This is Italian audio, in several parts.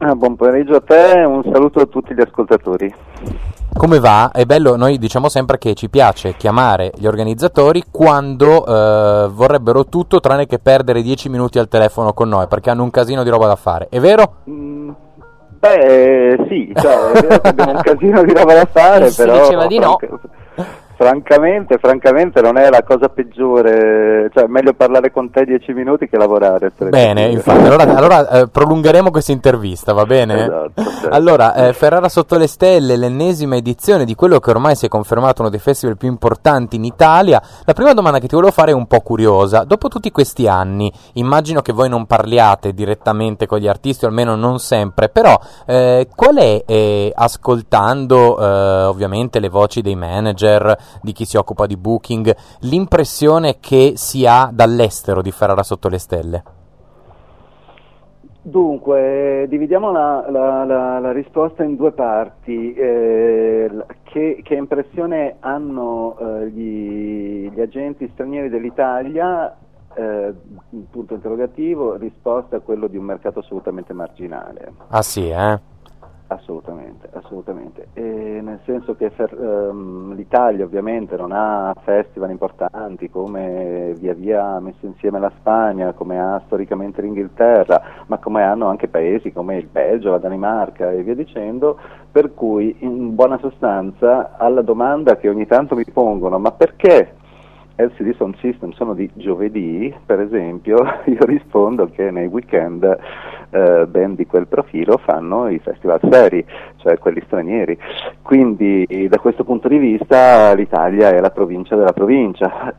Buon pomeriggio a te e un saluto a tutti gli ascoltatori. Come va? È bello, noi diciamo sempre che ci piace chiamare gli organizzatori quando vorrebbero tutto tranne che perdere 10 minuti al telefono con noi, perché hanno un casino di roba da fare, è vero? Beh, sì, cioè, è vero che abbiamo un casino di roba da fare, però... Si diceva di no. Francamente non è la cosa peggiore, cioè è meglio parlare con te 10 minuti che lavorare. Bene, infatti, allora prolungheremo questa intervista, va bene? Esatto, certo. Allora, Ferrara sotto le stelle, l'ennesima edizione di quello che ormai si è confermato uno dei festival più importanti in Italia. La prima domanda che ti volevo fare è un po' curiosa. Dopo tutti questi anni, immagino che voi non parliate direttamente con gli artisti, o almeno non sempre, però qual è, ascoltando ovviamente le voci dei manager, di chi si occupa di booking, l'impressione che si ha dall'estero di Ferrara sotto le stelle? Dunque, dividiamo la risposta in due parti. Che impressione hanno gli agenti stranieri dell'Italia? Punto interrogativo, risposta a quello di un mercato assolutamente marginale. Ah sì, Assolutamente, nel senso che l'Italia ovviamente non ha festival importanti come via via ha messo insieme la Spagna, come ha storicamente l'Inghilterra, ma come hanno anche paesi come il Belgio, la Danimarca e via dicendo, per cui in buona sostanza alla domanda che ogni tanto mi pongono, ma perché LCD Sound System sono di giovedì, per esempio, io rispondo che nei weekend band di quel profilo fanno i festival seri, cioè quelli stranieri. Quindi da questo punto di vista l'Italia è la provincia della provincia.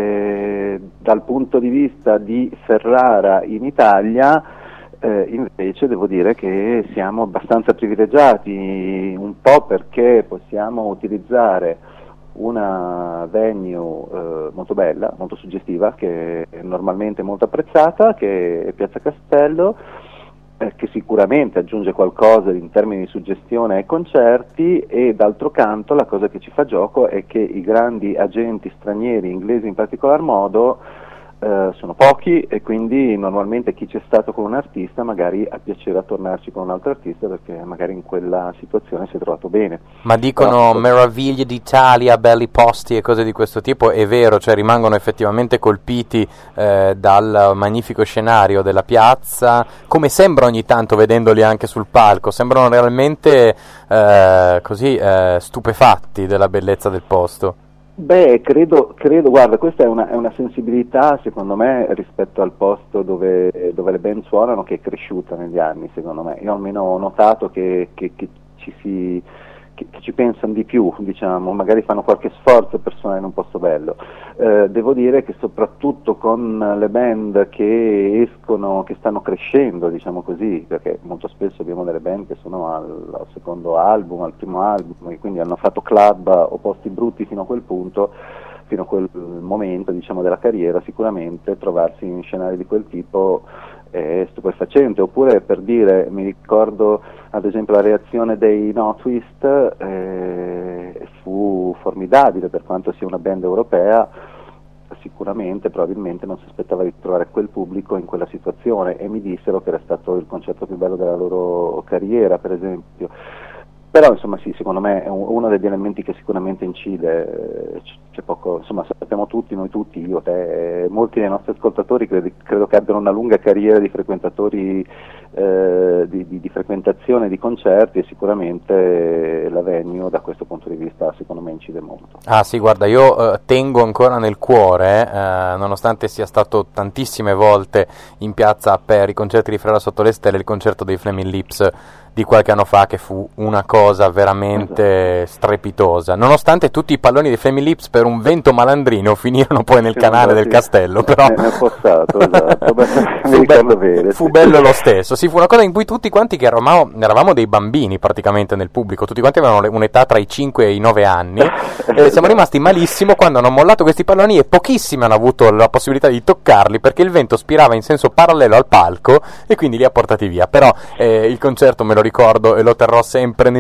Dal punto di vista di Ferrara in Italia, invece devo dire che siamo abbastanza privilegiati, un po' perché possiamo utilizzare una venue molto bella, molto suggestiva, che è normalmente molto apprezzata, che è Piazza Castello, che sicuramente aggiunge qualcosa in termini di suggestione ai concerti, e d'altro canto la cosa che ci fa gioco è che i grandi agenti stranieri, inglesi in particolar modo, sono pochi, e quindi normalmente chi c'è stato con un artista magari ha piacere a tornarci con un altro artista perché magari in quella situazione si è trovato bene. Ma dicono meraviglie d'Italia, belli posti e cose di questo tipo, è vero, cioè rimangono effettivamente colpiti dal magnifico scenario della piazza, come sembra ogni tanto vedendoli anche sul palco, sembrano realmente così stupefatti della bellezza del posto. Beh, credo, guarda, questa è una sensibilità secondo me rispetto al posto dove le band suonano, che è cresciuta negli anni, secondo me. Io almeno ho notato che ci pensano di più, diciamo, magari fanno qualche sforzo per suonare in un posto bello. Devo dire che soprattutto con le band che escono, che stanno crescendo, diciamo così, perché molto spesso abbiamo delle band che sono al secondo album, al primo album, e quindi hanno fatto club o posti brutti fino a quel punto, fino a quel momento, diciamo, della carriera, sicuramente trovarsi in scenari di quel tipo è stupefacente. Oppure, per dire, mi ricordo ad esempio la reazione dei No Twist, fu formidabile, per quanto sia una band europea, sicuramente, probabilmente non si aspettava di trovare quel pubblico in quella situazione, e mi dissero che era stato il concerto più bello della loro carriera, per esempio. Però insomma sì, secondo me è uno degli elementi che sicuramente incide. C'è poco, insomma, sappiamo tutti, noi tutti, io, te, molti dei nostri ascoltatori credo che abbiano una lunga carriera di frequentatori, di frequentazione di concerti, e sicuramente la venue da questo punto di vista secondo me incide molto. Ah sì, guarda, io tengo ancora nel cuore, nonostante sia stato tantissime volte in piazza per i concerti di Ferrara sotto le stelle, il concerto dei Flaming Lips di qualche anno fa, che fu una cosa veramente strepitosa, nonostante tutti i palloni dei Flaming Lips per un vento malandrino finirono poi nel canale del castello, però nel fossato, esatto. fu bello lo stesso. Sì, fu una cosa in cui tutti quanti, che eravamo dei bambini praticamente nel pubblico, tutti quanti avevano un'età tra i 5 e i 9 anni, e siamo rimasti malissimo quando hanno mollato questi palloni, e pochissimi hanno avuto la possibilità di toccarli perché il vento spirava in senso parallelo al palco e quindi li ha portati via. Però il concerto me lo ricordo e lo terrò sempre nel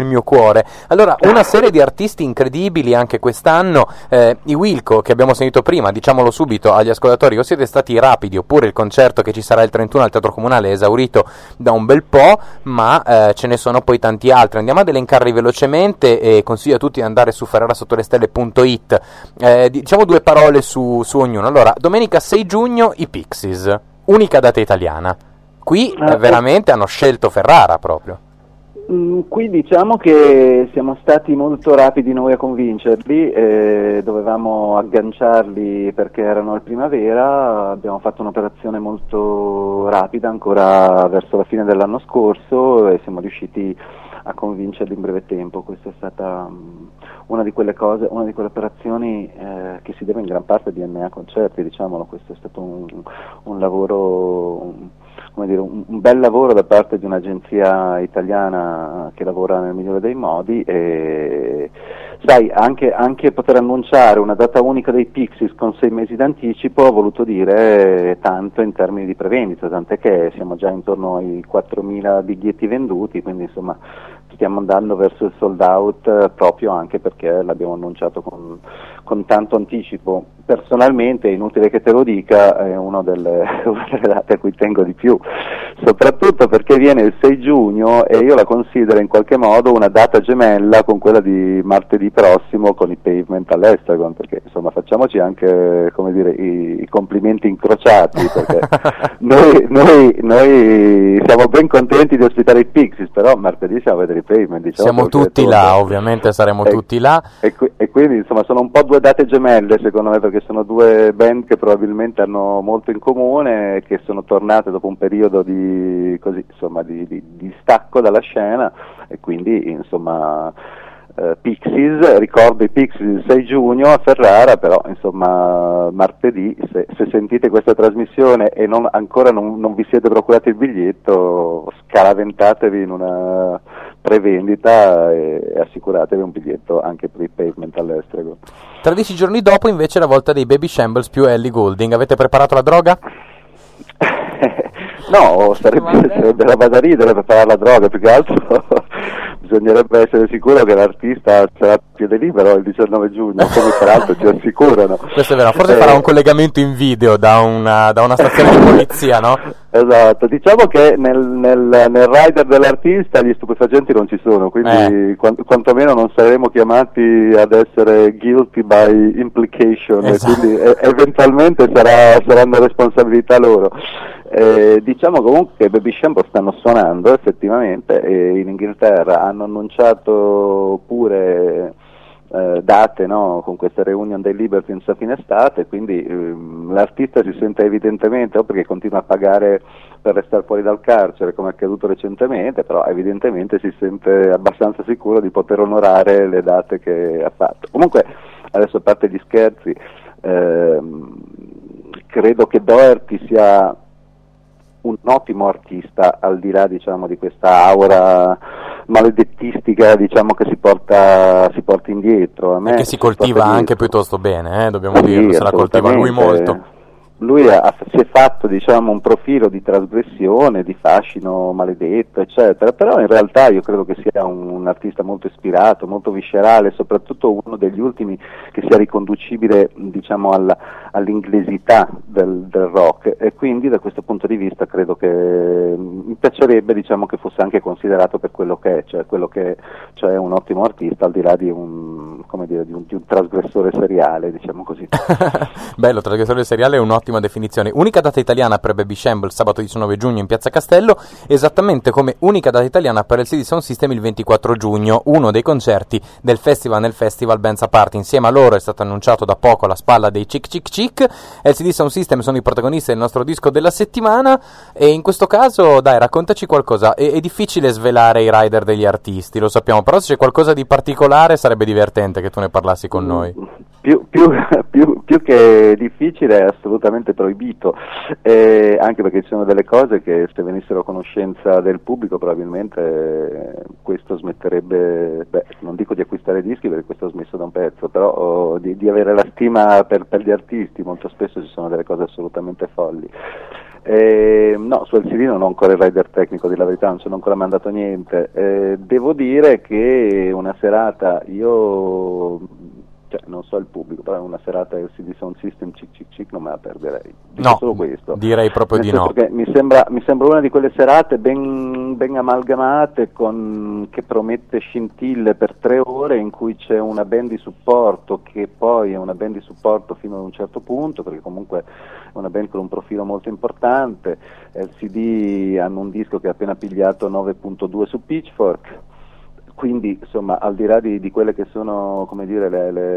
mio cuore. Allora, una serie di artisti incredibili anche quest'anno, i Wilco che abbiamo sentito prima, diciamolo subito agli ascoltatori, o siete stati rapidi oppure il concerto che ci sarà il 31 al Teatro Comunale è esaurito da un bel po', ma ce ne sono poi tanti altri. Andiamo ad elencarli velocemente e consiglio a tutti di andare su ferrarasottolestelle.it. Diciamo due parole su ognuno. Allora, domenica 6 giugno i Pixies, unica data italiana. Qui veramente hanno scelto Ferrara proprio. Qui diciamo che siamo stati molto rapidi noi a convincerli, dovevamo agganciarli perché erano al Primavera, abbiamo fatto un'operazione molto rapida ancora verso la fine dell'anno scorso e siamo riusciti a convincerli in breve tempo. Questa è stata una di quelle cose, una di quelle operazioni che si deve in gran parte a DNA Concerti, diciamolo. Questo è stato un lavoro, come dire, un bel lavoro da parte di un'agenzia italiana che lavora nel migliore dei modi e sai, anche poter annunciare una data unica dei Pixies con 6 mesi d'anticipo ha voluto dire tanto in termini di prevendita, tant'è che siamo già intorno ai 4.000 biglietti venduti, quindi insomma stiamo andando verso il sold out proprio anche perché l'abbiamo annunciato con tanto anticipo. Personalmente, è inutile che te lo dica, è una delle date a cui tengo di più, soprattutto perché viene il 6 giugno e io la considero in qualche modo una data gemella con quella di martedì prossimo con i Pavement all'Estragon, perché insomma facciamoci anche, come dire, i complimenti incrociati, perché noi siamo ben contenti di ospitare i Pixies, però martedì siamo a vedere i Pavement. Diciamo, siamo tutti là, ovviamente saremo tutti là. E quindi insomma sono un po' due date gemelle secondo me, perché sono due band che probabilmente hanno molto in comune, che sono tornate dopo un periodo di stacco dalla scena e quindi insomma Pixies, ricordo i Pixies il 6 giugno a Ferrara, però insomma martedì se sentite questa trasmissione e ancora non vi siete procurati il biglietto, scaraventatevi in una prevendita e assicuratevi un biglietto anche per i Pavement all'Estragon. 13 giorni dopo invece la volta dei Baby Shambles più Ellie Goulding. Avete preparato la droga? No, sarebbe roba da ridere preparare la droga, più che altro bisognerebbe essere sicuro che l'artista sarà a piede libero il 19 giugno, come peraltro ci assicurano. Questo è vero, forse farà un collegamento in video da una stazione di polizia, no? Esatto, diciamo che nel rider dell'artista gli stupefacenti non ci sono, quindi quantomeno non saremo chiamati ad essere guilty by implication, esatto. E quindi eventualmente saranno responsabilità loro. Diciamo comunque che Baby Shampoo stanno suonando effettivamente e in Inghilterra hanno annunciato pure date, no, con queste reunion dei Libertines a fine estate, quindi l'artista si sente evidentemente, o perché continua a pagare per restare fuori dal carcere come è accaduto recentemente, però evidentemente si sente abbastanza sicuro di poter onorare le date che ha fatto. Comunque adesso, a parte gli scherzi, credo che Doherty sia un ottimo artista, al di là, diciamo, di questa aura maledettistica, diciamo, che si porta indietro. A me e che si coltiva anche piuttosto bene, dobbiamo dirlo, se la coltiva lui molto. Lui si è fatto, diciamo, un profilo di trasgressione, di fascino maledetto, eccetera, però in realtà io credo che sia un artista molto ispirato, molto viscerale, soprattutto uno degli ultimi che sia riconducibile, diciamo, all'inglesità del rock, e quindi da questo punto di vista credo che mi piacerebbe, diciamo, che fosse anche considerato per quello che è, cioè un ottimo artista, al di là di un trasgressore seriale, diciamo così. Bello, trasgressore seriale è un'ottima definizione. Unica data italiana per Baby Shambles sabato 19 giugno in Piazza Castello, esattamente come unica data italiana per LCD Sound System il 24 giugno, uno dei concerti del festival nel Festival Bands a Parte. Insieme a loro è stato annunciato da poco alla spalla dei Chic Chic Chic. LCD Sound System sono i protagonisti del nostro disco della settimana e in questo caso, dai, raccontaci qualcosa. È difficile svelare i rider degli artisti, lo sappiamo, però se c'è qualcosa di particolare sarebbe divertente che tu ne parlassi con noi. Più che difficile è assolutamente proibito, anche perché ci sono delle cose che se venissero a conoscenza del pubblico probabilmente questo smetterebbe, non dico di acquistare dischi perché questo ho smesso da un pezzo, però di avere la stima per gli artisti. Molto spesso ci sono delle cose assolutamente folli. No, sul CD non ho ancora il rider tecnico, di la verità, non ci hanno ancora mandato niente. Devo dire che una serata, cioè, non so il pubblico, però una serata LCD Sound System cic cic cic non me la perderei. Dico solo questo. Direi proprio di no. Mi sembra una di quelle serate ben amalgamate, che promette scintille per 3 ore, in cui c'è una band di supporto, che poi è una band di supporto fino ad un certo punto, perché comunque è una band con un profilo molto importante. LCD hanno un disco che ha appena pigliato 9.2 su Pitchfork. Quindi, insomma, al di là di quelle che sono, come dire,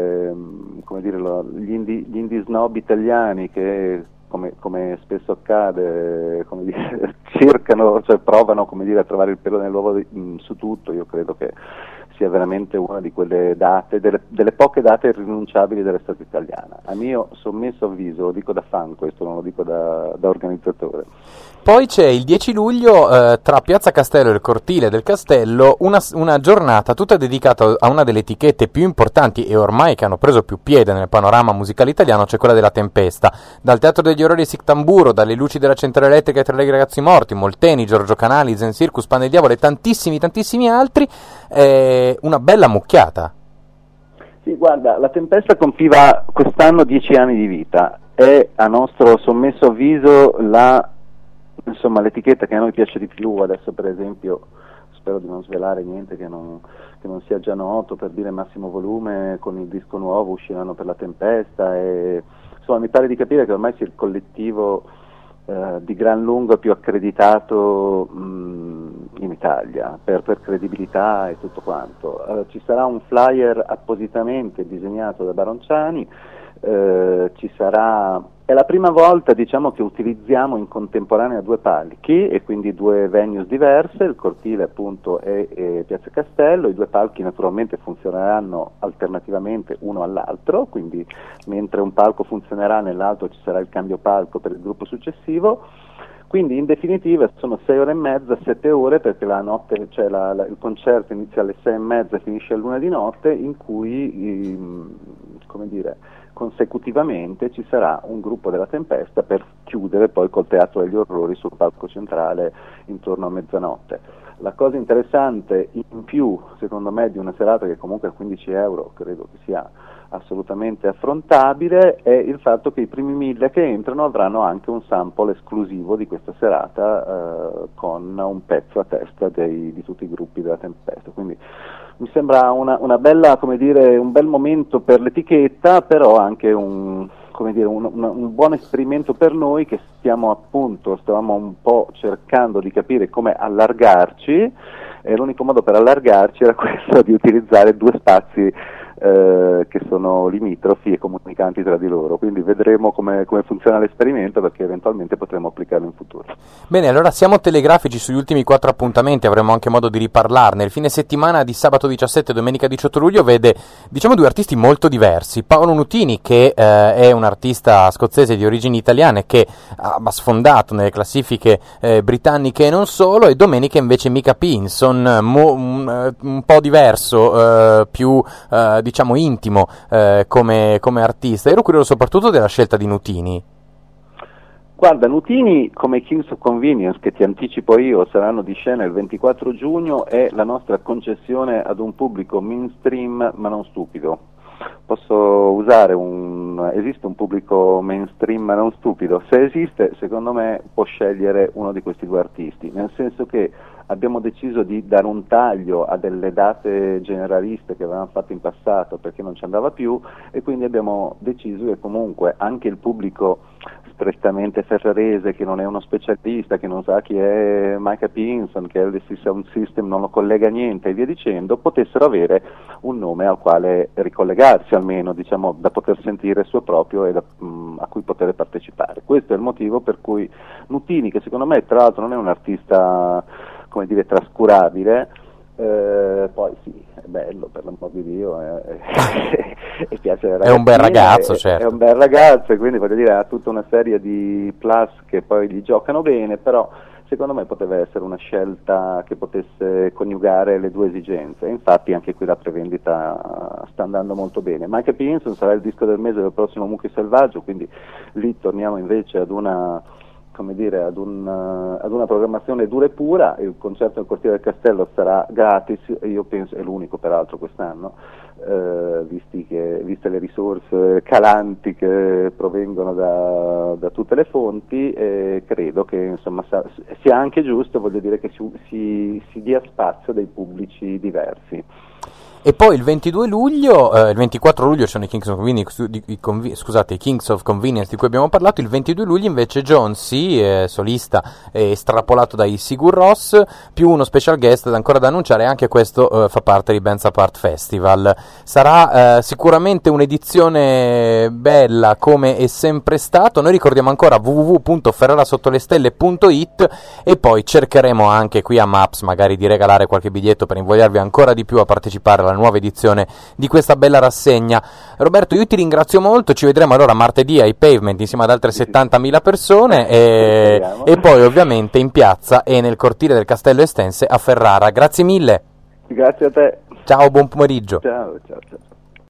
gli indie snob italiani che, come spesso accade, come dire, cercano, cioè provano, come dire, a trovare il pelo nell'uovo su tutto, io credo che sia veramente una di quelle date, delle poche date irrinunciabili dell'estate italiana. A mio sommesso avviso, lo dico da fan questo, non lo dico da organizzatore. Poi c'è il 10 luglio tra Piazza Castello e il cortile del Castello una giornata tutta dedicata a una delle etichette più importanti e ormai che hanno preso più piede nel panorama musicale italiano, cioè quella della Tempesta. Dal Teatro degli Orrori Sictamburo, dalle luci della centrale elettrica ai Tre Allegri Ragazzi Morti, Molteni, Giorgio Canali, Zen Circus, Pan del Diavolo e tantissimi altri, una bella mucchiata. Sì, guarda, la Tempesta compiva quest'anno 10 anni di vita, è a nostro sommesso avviso l'etichetta che a noi piace di più. Adesso per esempio, spero di non svelare niente che non sia già noto, per dire Massimo Volume con il disco nuovo usciranno per la Tempesta, e insomma mi pare di capire che ormai sia il collettivo di gran lunga più accreditato in Italia per credibilità e tutto quanto. Ci sarà un flyer appositamente disegnato da Baronciani, è la prima volta, diciamo, che utilizziamo in contemporanea 2 palchi e quindi 2 venues diverse, il cortile appunto e Piazza Castello. I 2 palchi naturalmente funzioneranno alternativamente uno all'altro, quindi mentre un palco funzionerà, nell'altro ci sarà il cambio palco per il gruppo successivo. Quindi in definitiva sono 6 ore e mezza, 7 ore, perché la notte, cioè il concerto inizia alle 6 e mezza e finisce all'1 di notte, in cui, come dire, consecutivamente ci sarà un gruppo della Tempesta per chiudere poi col Teatro degli Orrori sul palco centrale intorno a mezzanotte. La cosa interessante in più, secondo me, di una serata che comunque a 15 euro credo che sia assolutamente affrontabile, è il fatto che i primi 1000 che entrano avranno anche un sample esclusivo di questa serata, con un pezzo a testa di tutti i gruppi della Tempesta. Quindi mi sembra una bella, come dire, un bel momento per l'etichetta, però anche un buon esperimento per noi che stavamo un po' cercando di capire come allargarci, e l'unico modo per allargarci era questo di utilizzare 2 spazi che sono limitrofi e comunicanti tra di loro, quindi vedremo come funziona l'esperimento, perché eventualmente potremo applicarlo in futuro. Bene, allora siamo telegrafici sugli ultimi 4 appuntamenti, avremo anche modo di riparlarne. Il fine settimana di sabato 17 e domenica 18 luglio vede, diciamo, 2 artisti molto diversi. Paolo Nutini, che è un artista scozzese di origini italiane che ha sfondato nelle classifiche britanniche e non solo, e domenica invece Mika Pinson, un po' diverso, più diciamo intimo come artista. Ero curioso soprattutto della scelta di Nutini. Guarda, Nutini, come Kings of Convenience, che ti anticipo io, saranno di scena il 24 giugno, è la nostra concessione ad un pubblico mainstream ma non stupido. Posso usare esiste un pubblico mainstream ma non stupido? Se esiste, secondo me può scegliere uno di questi 2 artisti, nel senso che abbiamo deciso di dare un taglio a delle date generaliste che avevamo fatto in passato perché non ci andava più, e quindi abbiamo deciso che comunque anche il pubblico strettamente ferrarese, che non è uno specialista, che non sa chi è Mika Pinson, che LC Sound System non lo collega a niente e via dicendo, potessero avere un nome al quale ricollegarsi, almeno, diciamo, da poter sentire suo proprio e a cui poter partecipare. Questo è il motivo per cui Nutini, che secondo me tra l'altro non è un artista, come dire, trascurabile, poi sì, è bello, per l'amor di Dio, e piace ai ragazzini, è un bel ragazzo, certo. È un bel ragazzo, e quindi voglio dire ha tutta una serie di plus che poi gli giocano bene, però secondo me poteva essere una scelta che potesse coniugare le 2 esigenze, e infatti anche qui la prevendita sta andando molto bene. Mika Pinson sarà il disco del mese del prossimo Mucchio Selvaggio, quindi lì torniamo invece ad una come dire, ad una programmazione dura e pura. Il concerto del Cortile del Castello sarà gratis, io penso, è l'unico peraltro quest'anno, viste le risorse calanti che provengono da tutte le fonti, e credo che insomma sia anche giusto, voglio dire, che si dia spazio a dei pubblici diversi. E poi il 22 luglio, il 24 luglio sono i Kings of Convenience, i Kings of Convenience di cui abbiamo parlato. Il 22 luglio invece John C., solista estrapolato dai Sigur Rós, più uno special guest ancora da annunciare, anche questo fa parte di Bands Apart Festival. Sarà sicuramente un'edizione bella come è sempre stato. Noi ricordiamo ancora www.ferrarasottolestelle.it, e poi cercheremo anche qui a Maps magari di regalare qualche biglietto per invogliarvi ancora di più a partecipare alla nuova edizione di questa bella rassegna. Roberto, io ti ringrazio molto, ci vedremo allora martedì ai Pavement insieme ad altre 70.000 persone e poi ovviamente in piazza e nel cortile del Castello Estense a Ferrara. Grazie mille. Grazie a te. Ciao, buon pomeriggio. Ciao.